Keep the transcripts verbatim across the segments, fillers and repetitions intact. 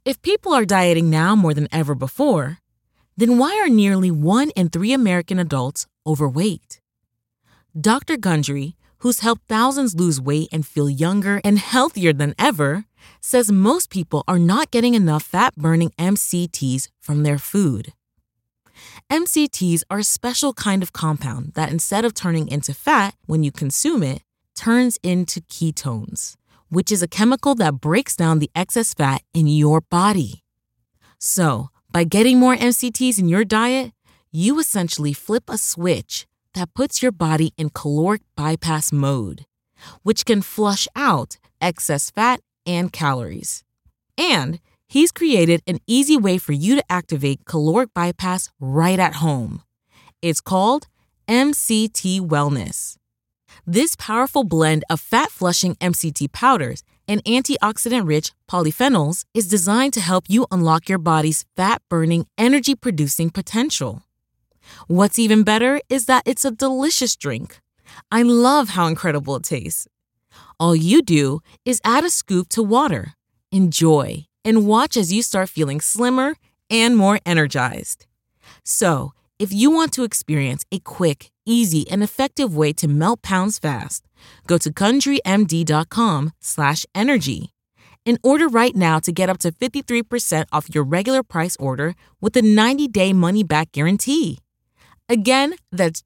If people are dieting now more than ever before, then why are nearly one in three American adults overweight? Doctor Gundry, who's helped thousands lose weight and feel younger and healthier than ever, says most people are not getting enough fat-burning M C Ts from their food. M C Ts are a special kind of compound that, instead of turning into fat when you consume it, turns into ketones, which is a chemical that breaks down the excess fat in your body. So, by getting more M C Ts in your diet, you essentially flip a switch that puts your body in caloric bypass mode, which can flush out excess fat and calories. And he's created an easy way for you to activate caloric bypass right at home. It's called M C T Wellness. This powerful blend of fat-flushing M C T powders and antioxidant-rich polyphenols is designed to help you unlock your body's fat-burning, energy-producing potential. What's even better is that it's a delicious drink. I love how incredible it tastes. All you do is add a scoop to water, enjoy, and watch as you start feeling slimmer and more energized. So, if you want to experience a quick, easy, and effective way to melt pounds fast, go to GundryMD.com slash energy and order right now to get up to fifty-three percent off your regular price order with a ninety-day money-back guarantee. Again, that's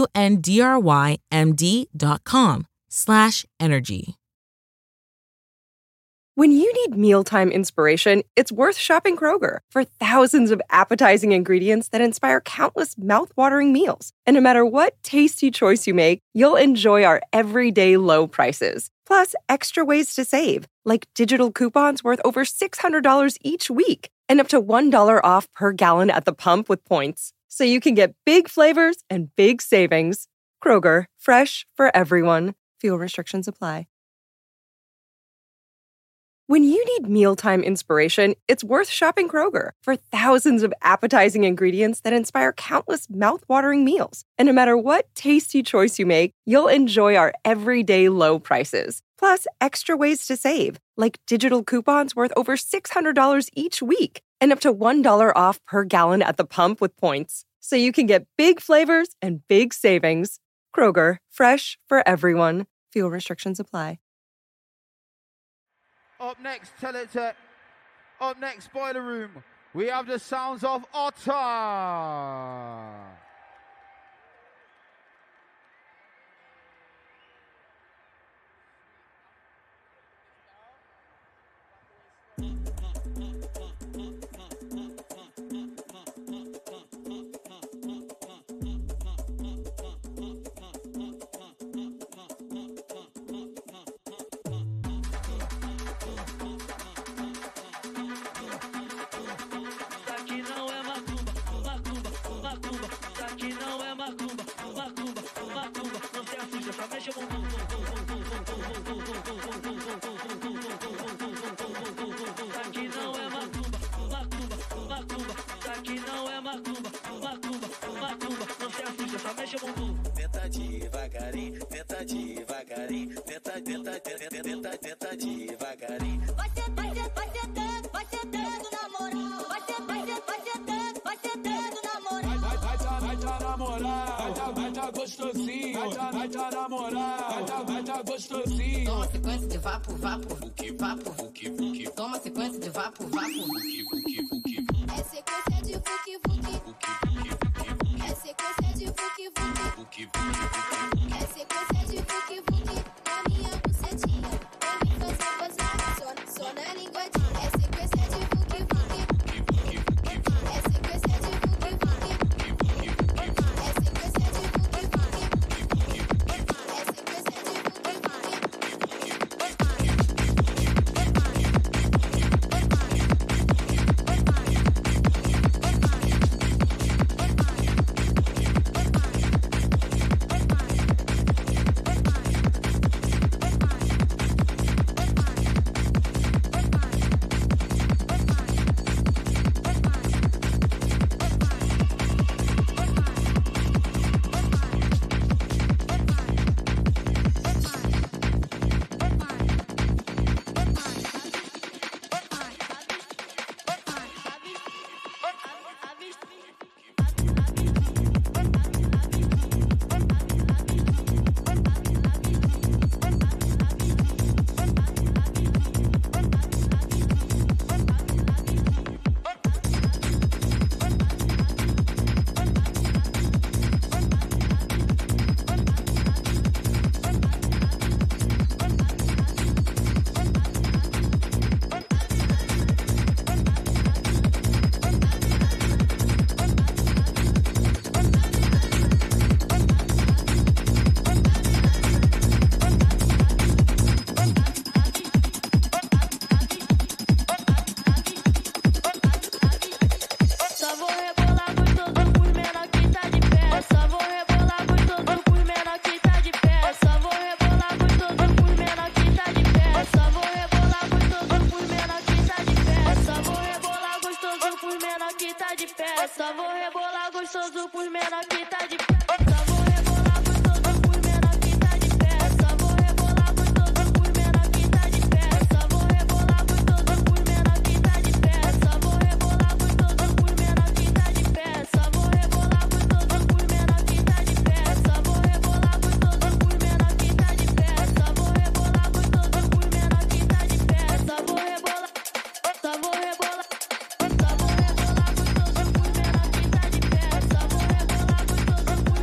G-U-N-D-R-Y-M-D.com slash energy. When you need mealtime inspiration, it's worth shopping Kroger for thousands of appetizing ingredients that inspire countless mouth-watering meals. And no matter what tasty choice you make, you'll enjoy our everyday low prices. Plus, extra ways to save, like digital coupons worth over six hundred dollars each week and up to one dollar off per gallon at the pump with points. So you can get big flavors and big savings. Kroger, fresh for everyone. Fuel restrictions apply. When you need mealtime inspiration, it's worth shopping Kroger for thousands of appetizing ingredients that inspire countless mouth-watering meals. And no matter what tasty choice you make, you'll enjoy our everyday low prices. Plus, extra ways to save, like digital coupons worth over six hundred dollars each week and up to one dollar off per gallon at the pump with points. So you can get big flavors and big savings. Kroger, fresh for everyone. Fuel restrictions apply. Up next, tell it to. Up next, Boiler Room. We have the sounds of Otta. Tenta devagarinho, tenta devagarinho, tenta, tenta, tenta, tenta, tenta devagarinho. Vai ser, vai ser, vai ser dando, vai ser dando na moral. Vai ser, vai ser, vai ser dando, vai ser dando na moral. Vai, vai, vai, vai tá na moral. Vai tá, vai tá gostosinho. Vai tá, vai tá na moral. Vai tá, vai tá gostosinho. Toma sequência de vapo, vapo, vuki, vapo, vuki, vuki. Toma sequência de vapo, vapo, vuki, vuki, vuki. É sequência de vuki, vuki, vuki, vuki, vuki. É sequência de vuki, vuki, vuki, vuki, vuki. É sequência de vuki, vuki na minha bucetinha. Pra mim fazer gozar, só, só na linguadinha. É sequência de vuki, vuki, vuki, vuki, vuki. É sequência de vuki, vuki, vuki, vuki, vuki. É sequência de vuki, vuki, vuki, vuki, vuki. É sequência de vuki, vuki, vuki, vuki, vuki. que tá de pé. Só vou rebolar gostoso pros menor que tá de pé. Só vou rebolar gostoso pros menor que tá de pé. Só vou rebolar gostoso pros menor que tá de pé. Só vou rebolar gostoso pros menor que tá de pé. Só vou rebolar gostoso pros menor que tá de pé. Só vou rebolar gostoso pros menor que tá de pé. Só vou rebolar gostoso pros menor que tá de pé. Só vou rebolar gostoso pros menor que tá de pé. Só vou rebolar, só vou rebolar, só vou rebolar gostoso pros menor que tá de pé. Só vou rebolar gostoso pros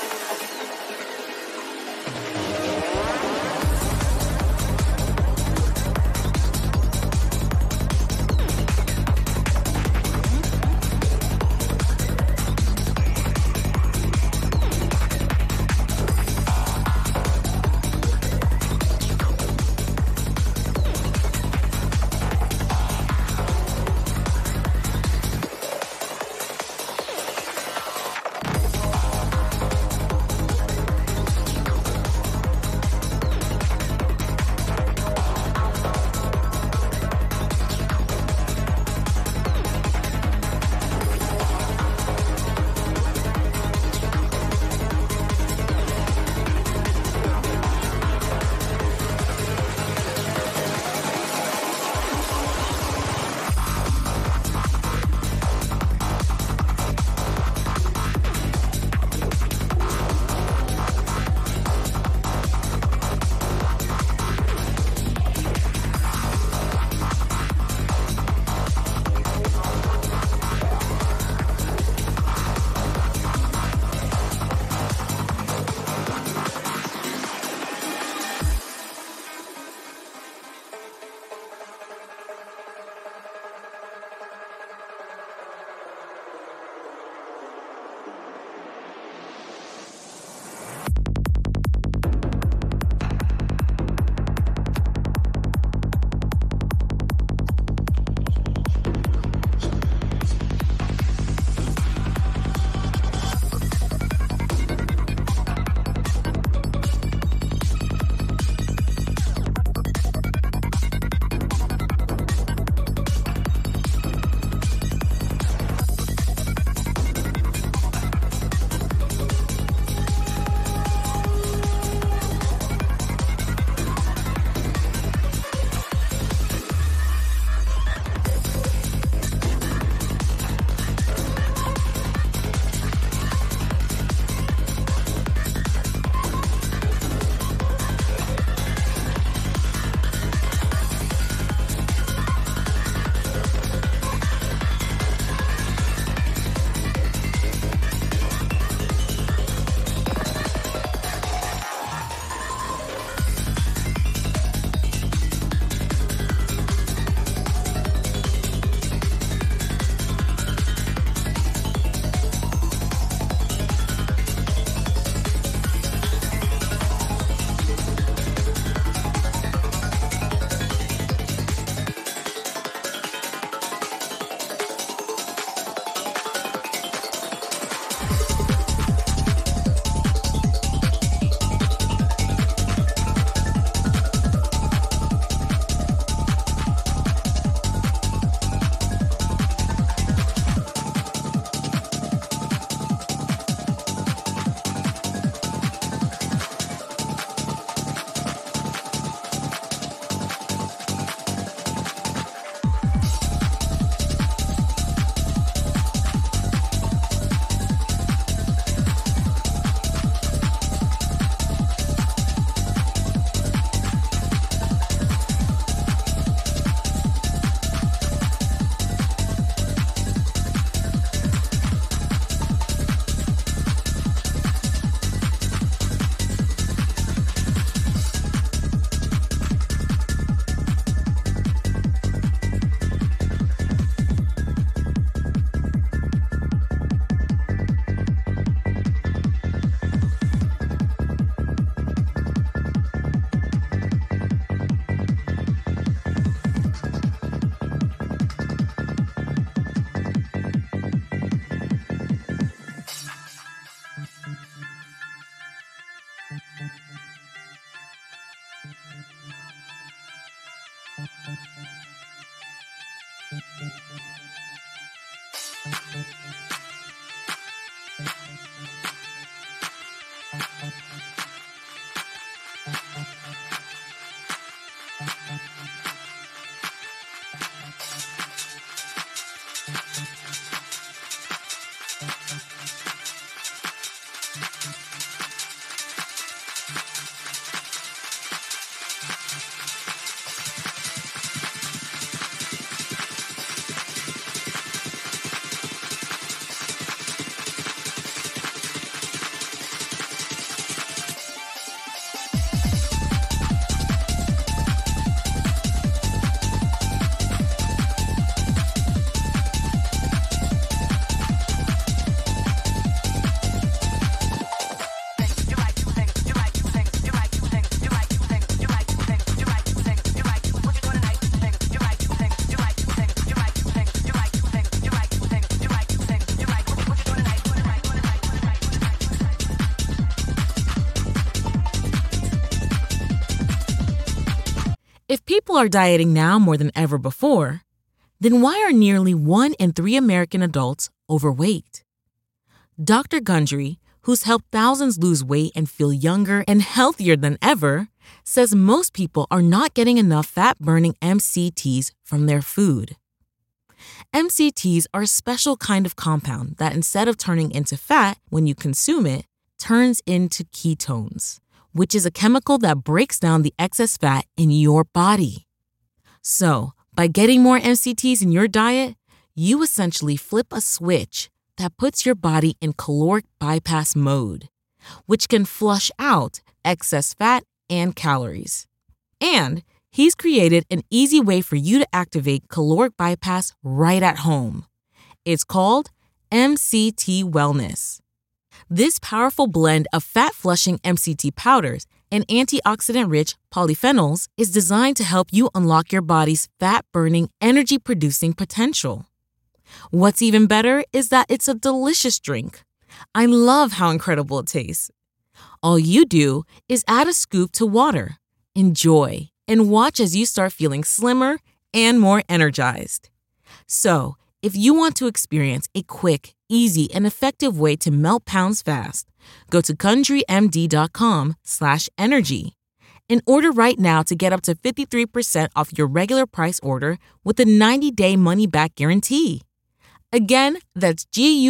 people are dieting now more than ever before, then why are nearly one in three American adults overweight? Doctor Gundry, who's helped thousands lose weight and feel younger and healthier than ever, says most people are not getting enough fat-burning M C Ts from their food. M C Ts are a special kind of compound that, instead of turning into fat when you consume it, turns into ketones, which is a chemical that breaks down the excess fat in your body. So, by getting more M C Ts in your diet, you essentially flip a switch that puts your body in caloric bypass mode, which can flush out excess fat and calories. And he's created an easy way for you to activate caloric bypass right at home. It's called M C T Wellness. This powerful blend of fat-flushing M C T powders and antioxidant-rich polyphenols is designed to help you unlock your body's fat-burning, energy-producing potential. What's even better is that it's a delicious drink. I love how incredible it tastes. All you do is add a scoop to water, enjoy, and watch as you start feeling slimmer and more energized. So, if you want to experience a quick, easy, and effective way to melt pounds fast, go to GundryMD.com slash energy and order right now to get up to fifty-three percent off your regular price order with a ninety-day money-back guarantee. Again, that's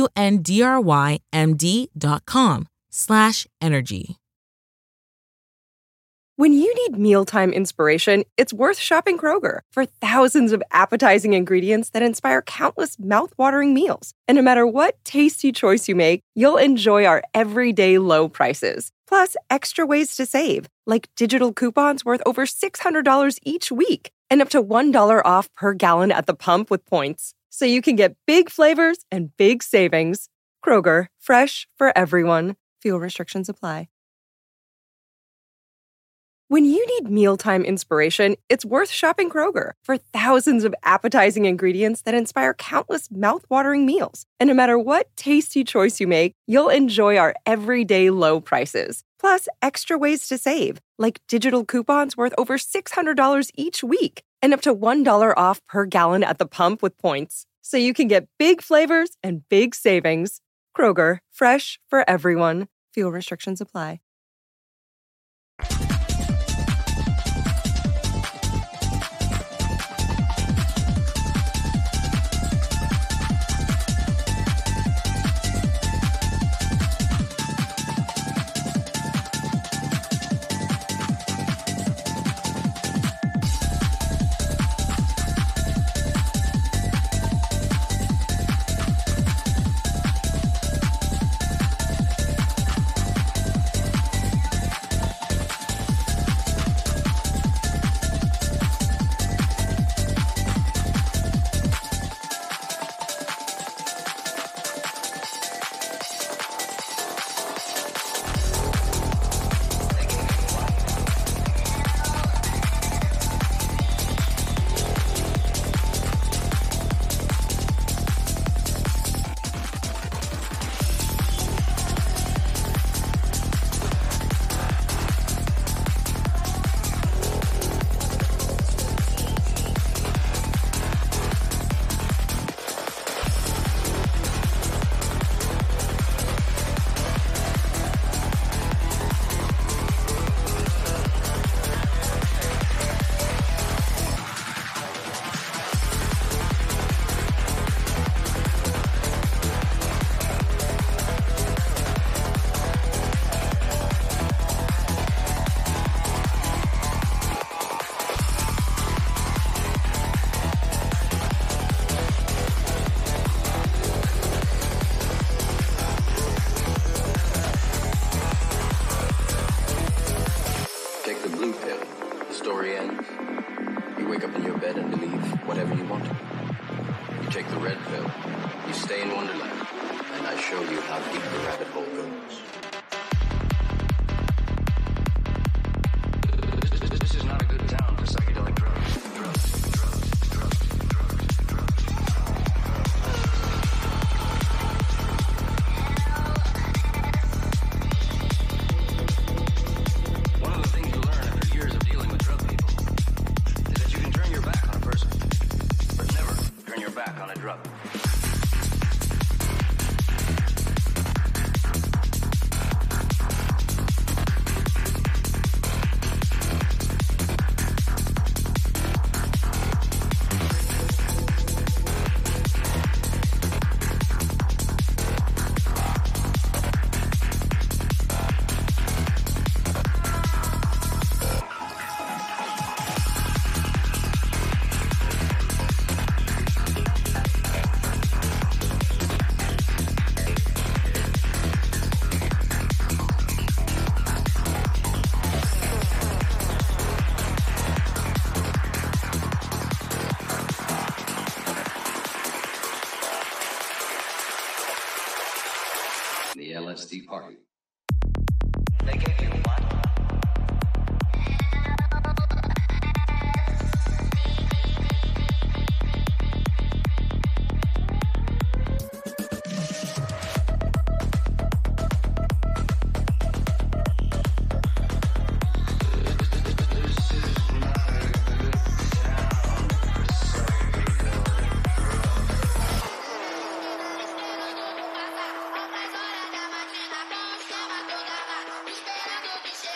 G-U-N-D-R-Y-M-D.com slash energy. When you need mealtime inspiration, it's worth shopping Kroger for thousands of appetizing ingredients that inspire countless mouth-watering meals. And no matter what tasty choice you make, you'll enjoy our everyday low prices. Plus, extra ways to save, like digital coupons worth over six hundred dollars each week and up to one dollar off per gallon at the pump with points. So you can get big flavors and big savings. Kroger, fresh for everyone. Fuel restrictions apply. When you need mealtime inspiration, it's worth shopping Kroger for thousands of appetizing ingredients that inspire countless mouth-watering meals. And no matter what tasty choice you make, you'll enjoy our everyday low prices. Plus, extra ways to save, like digital coupons worth over six hundred dollars each week and up to one dollar off per gallon at the pump with points. So you can get big flavors and big savings. Kroger, fresh for everyone. Fuel restrictions apply. One of the things you learn after years of dealing with drug people is that you L S D party. They gave you what? Esperando o bicho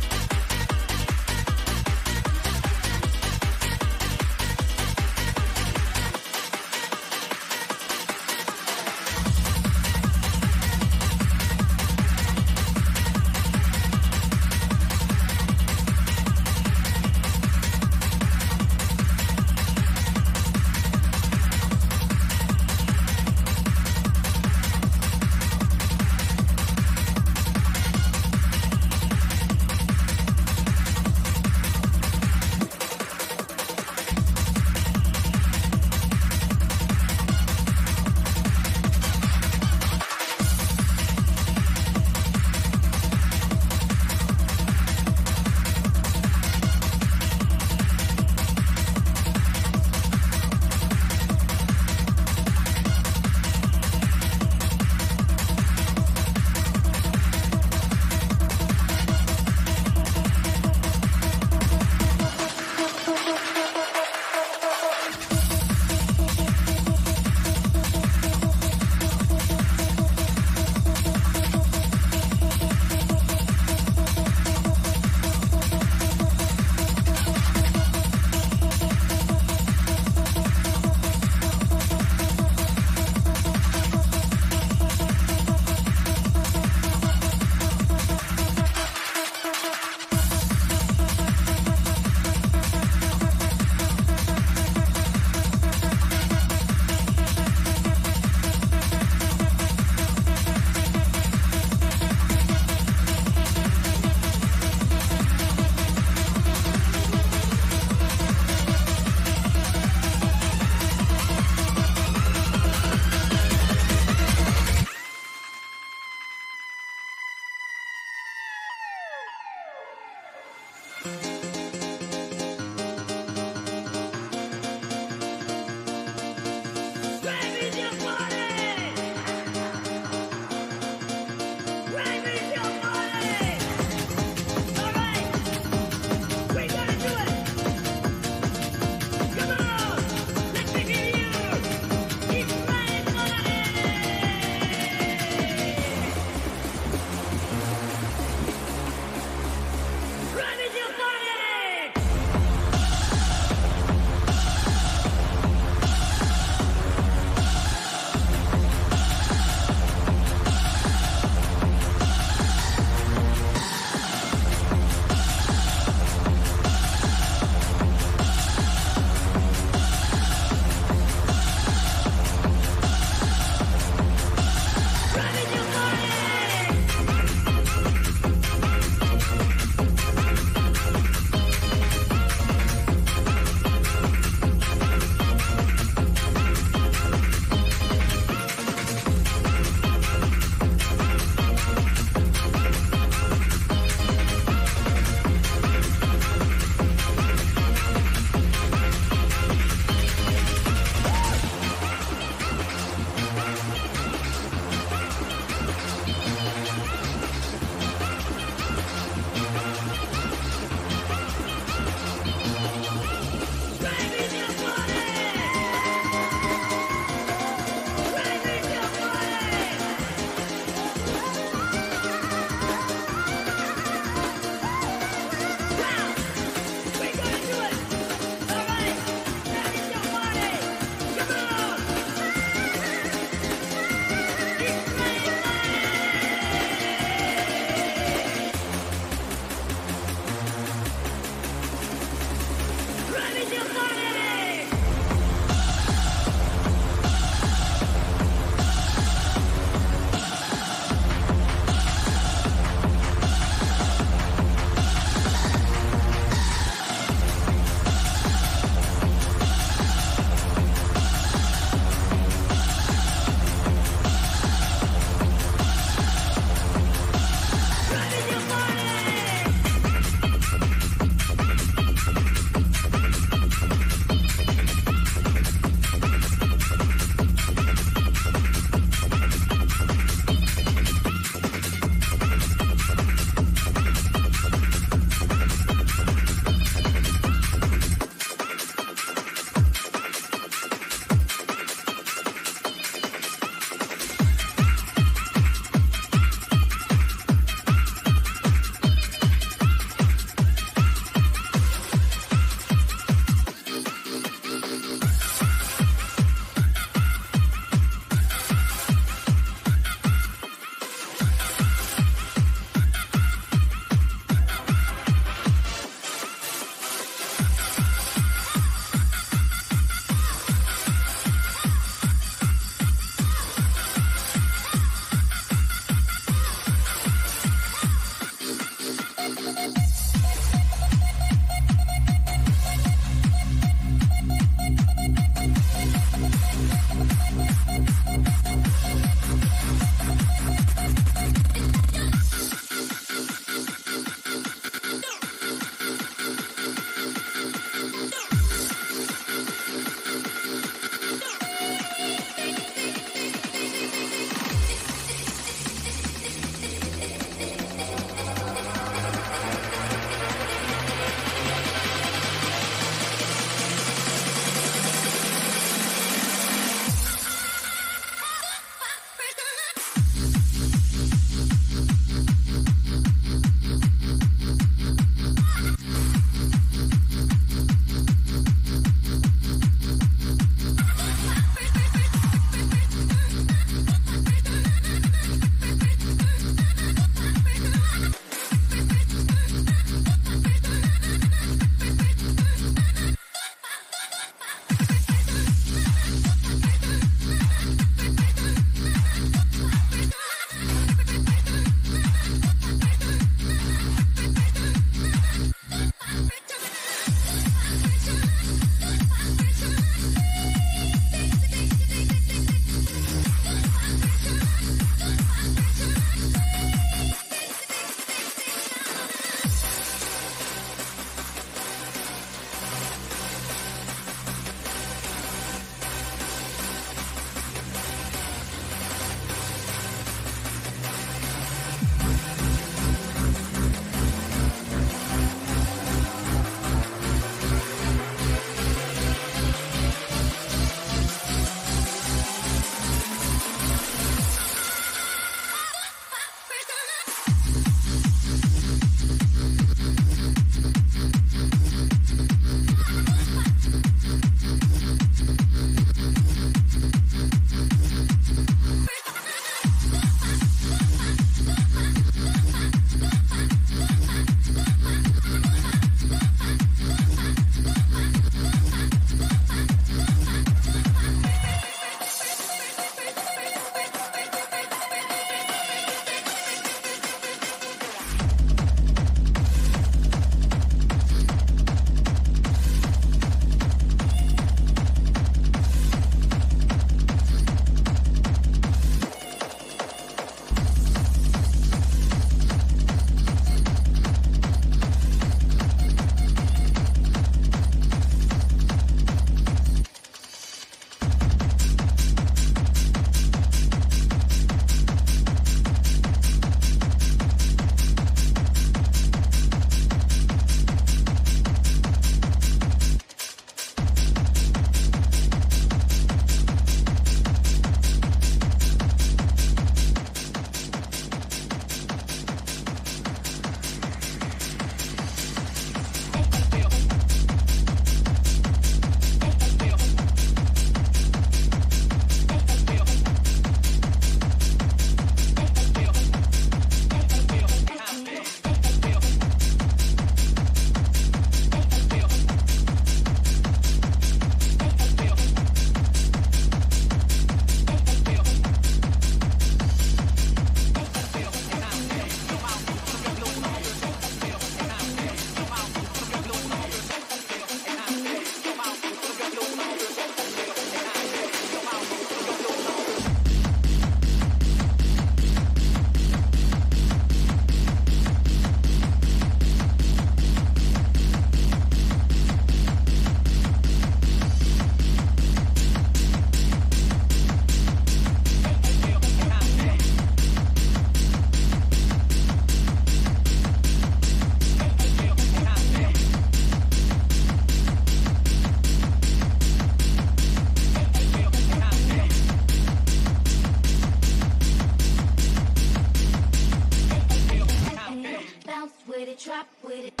it, drop with it.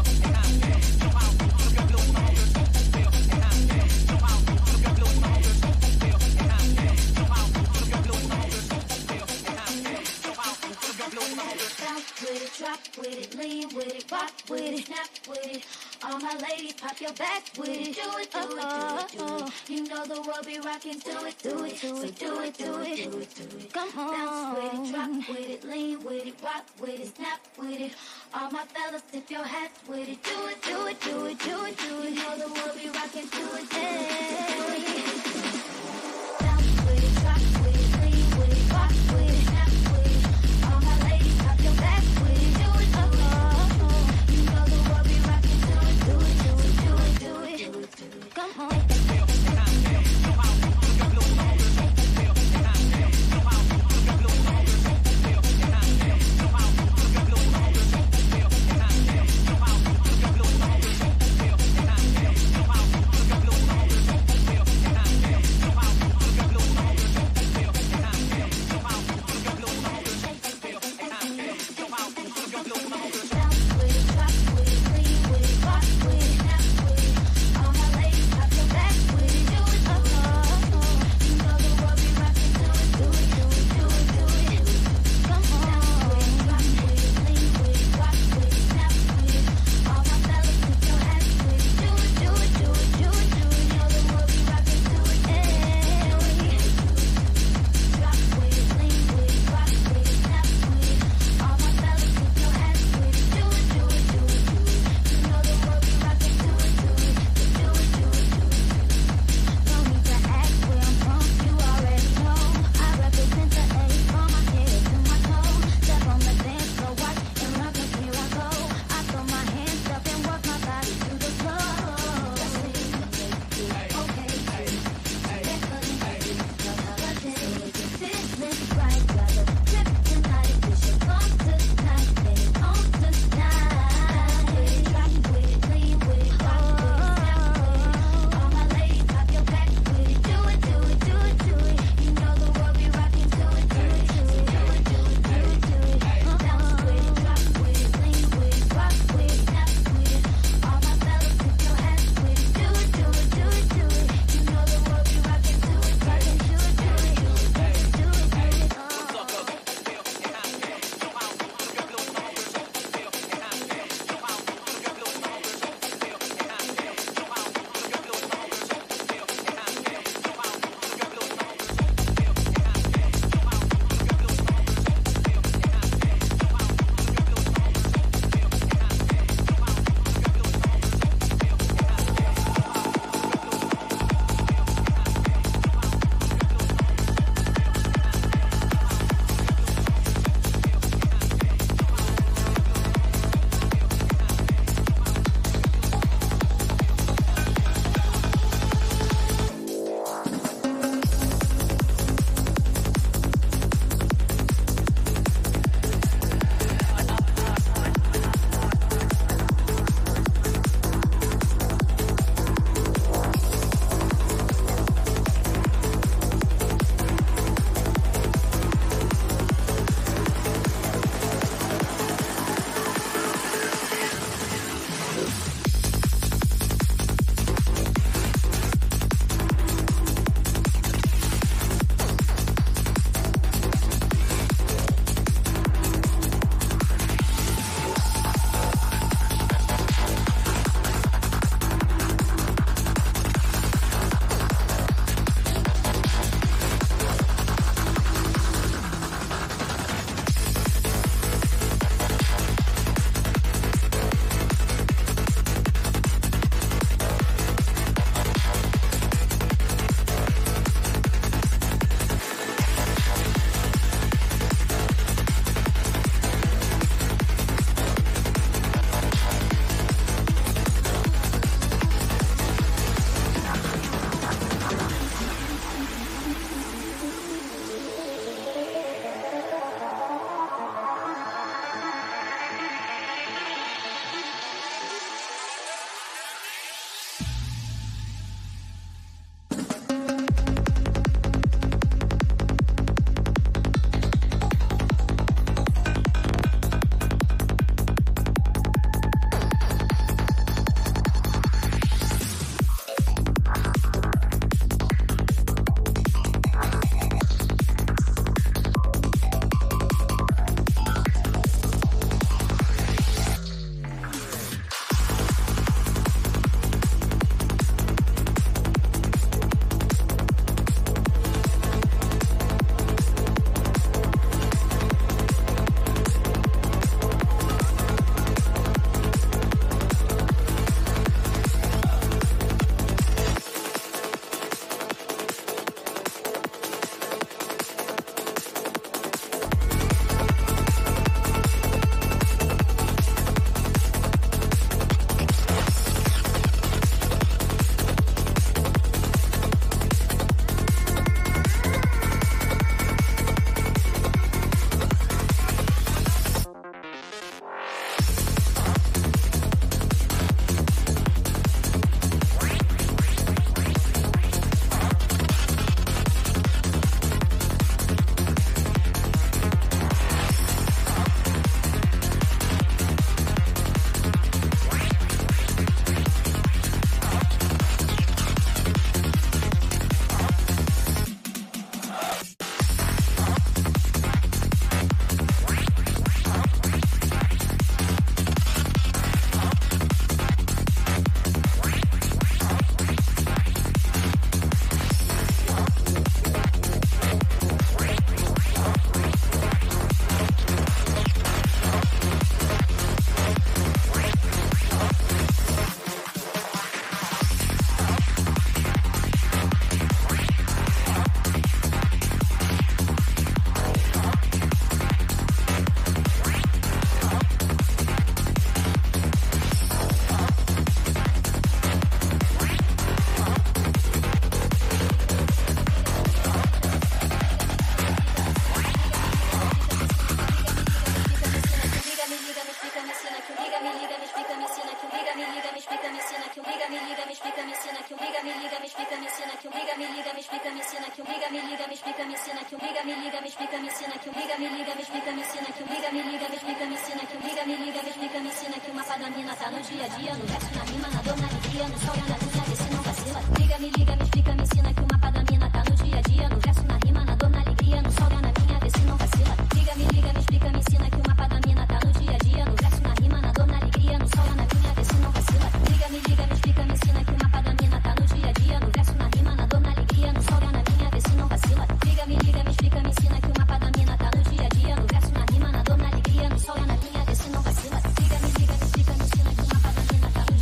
With it, drop with it, lean with it, rock with it, snap with it. All my ladies, pop your back with it. Do it, do it, do it, do it. You know the world be rocking. Do it, do it, so do it, do it, do it, do it. Come on. Bounce with it, drop with it, lean with it, rock with it, snap with it. All my fellas, tip your hats with it. Do it, do it, do it, do it, do it. You know the world be rocking. Do it, do it, do it. Bounce with it, drop with it, lean with it, rock with it, snap with it. All my ladies, pop your back with it. Do it, do it. You know the world be rocking. Do it, do it, do it, do it, do it, do it, do it. Come on. me explica, me ensina que um liga, me liga, me explica, me ensina que um liga, me liga, me explica, me ensina que um liga, me liga, me explica, me ensina que um liga, me liga, me explica, me ensina que um liga, me liga, me explica, me ensina que um liga, me liga, me explica, me ensina que o mapa da mina tá no dia a dia, no verso, na rima, na dor, na alegria, no sol e na luz, vê se não vacila. Liga, me liga, me explica, me ensina que o mapa da mina tá no dia a dia, no verso, na rima, na dor, na alegria, no sol e na minha, vê se não vacila. Liga, me liga, me explica, me ensina que o mapa da mina tá no dia a dia, no verso, na rima, na dor, na alegria, no sol e na minha, vê se não vacila. Liga, me liga, me explica, me ensina que o mapa da mina tá no dia a dia, no verso, na rima, na dor, na alegria, no sol e na minha, vê se não vacila. Liga, me liga, me explica, me ensina que o mapa da mina tá no dia a dia, no verso, na rima, na dor, na alegria, no sol e na minha, vê se não vacila. Liga, me liga, me explica, me ensina que o mapa da mina tá no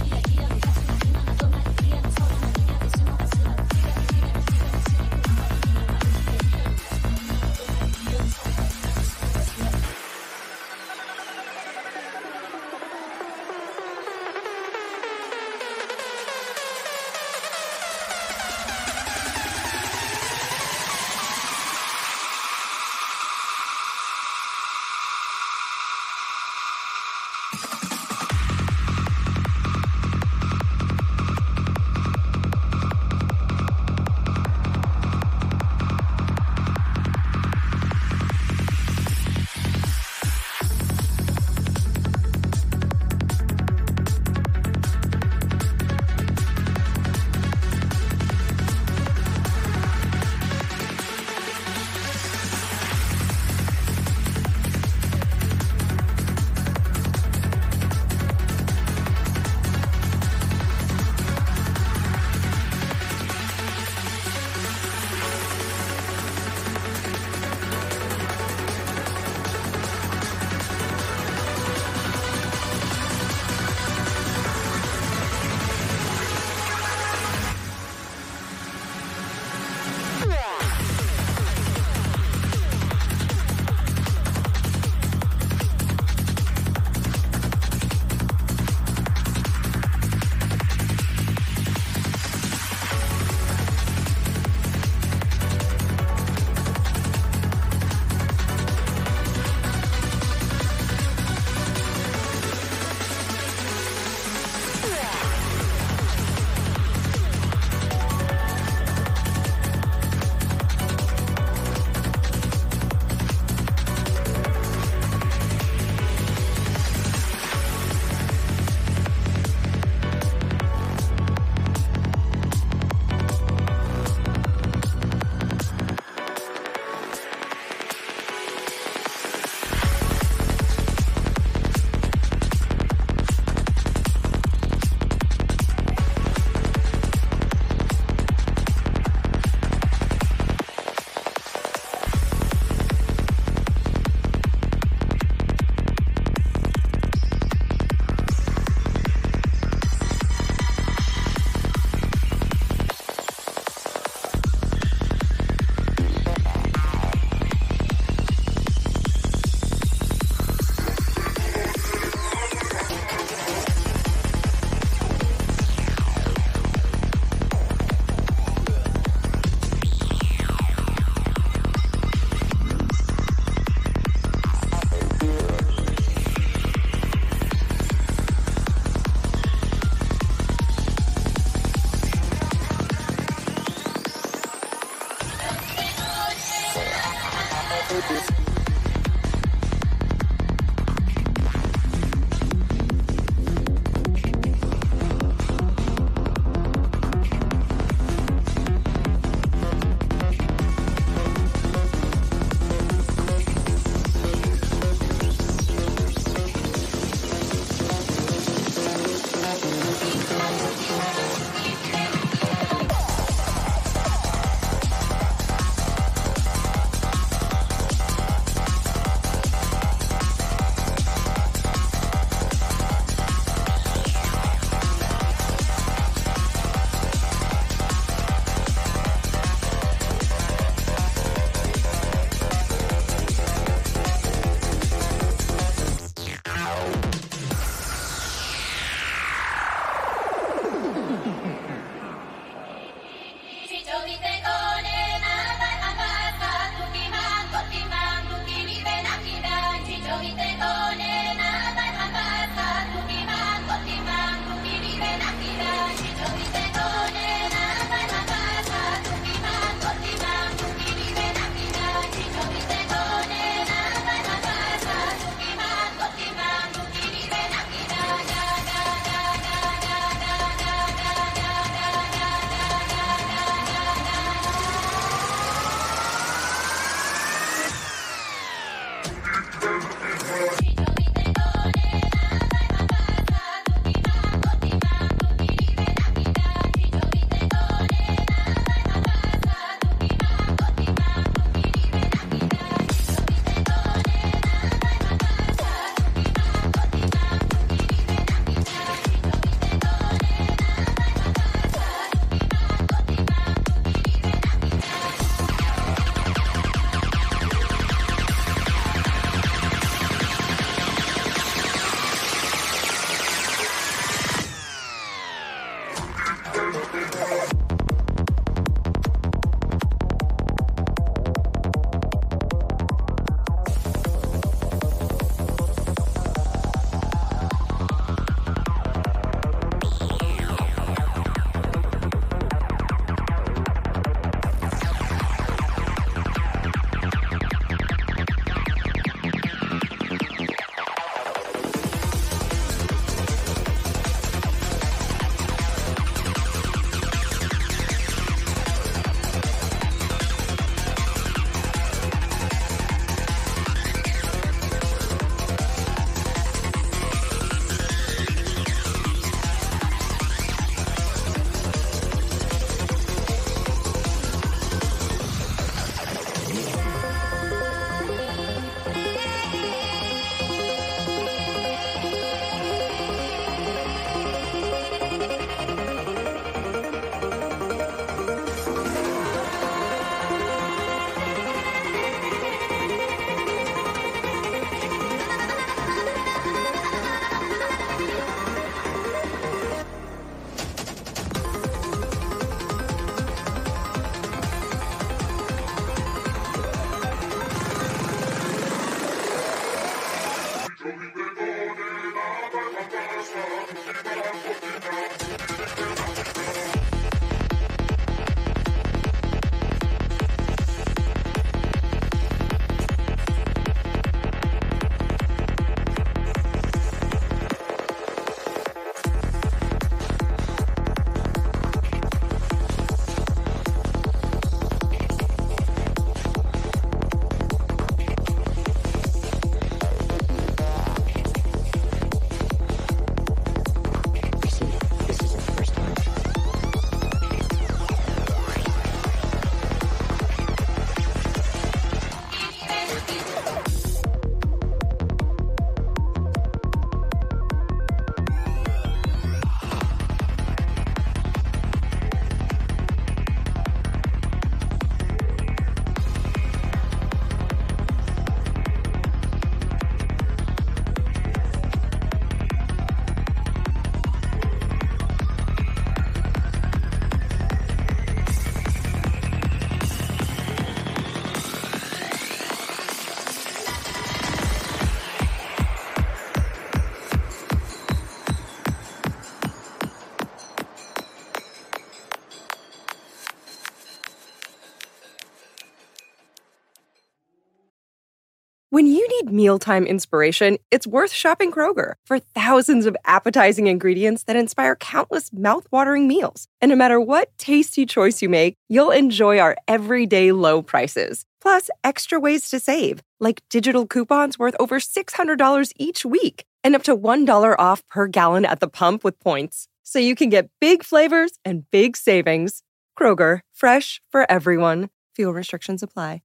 When you need mealtime inspiration, it's worth shopping Kroger for thousands of appetizing ingredients that inspire countless mouth-watering meals. And no matter what tasty choice you make, you'll enjoy our everyday low prices. Plus, extra ways to save, like digital coupons worth over six hundred dollars each week and up to one dollar off per gallon at the pump with points. So you can get big flavors and big savings. Kroger, fresh for everyone. Fuel restrictions apply.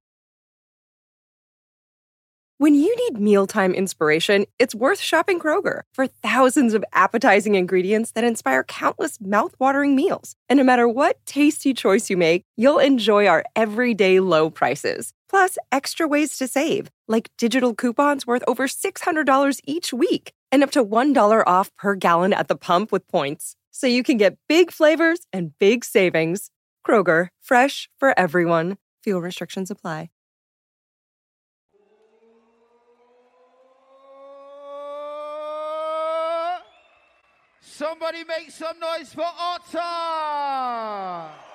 When you need mealtime inspiration, it's worth shopping Kroger for thousands of appetizing ingredients that inspire countless mouth-watering meals. And no matter what tasty choice you make, you'll enjoy our everyday low prices. Plus, extra ways to save, like digital coupons worth over six hundred dollars each week and up to one dollar off per gallon at the pump with points. So you can get big flavors and big savings. Kroger, fresh for everyone. Fuel restrictions apply. Somebody make some noise for Otta!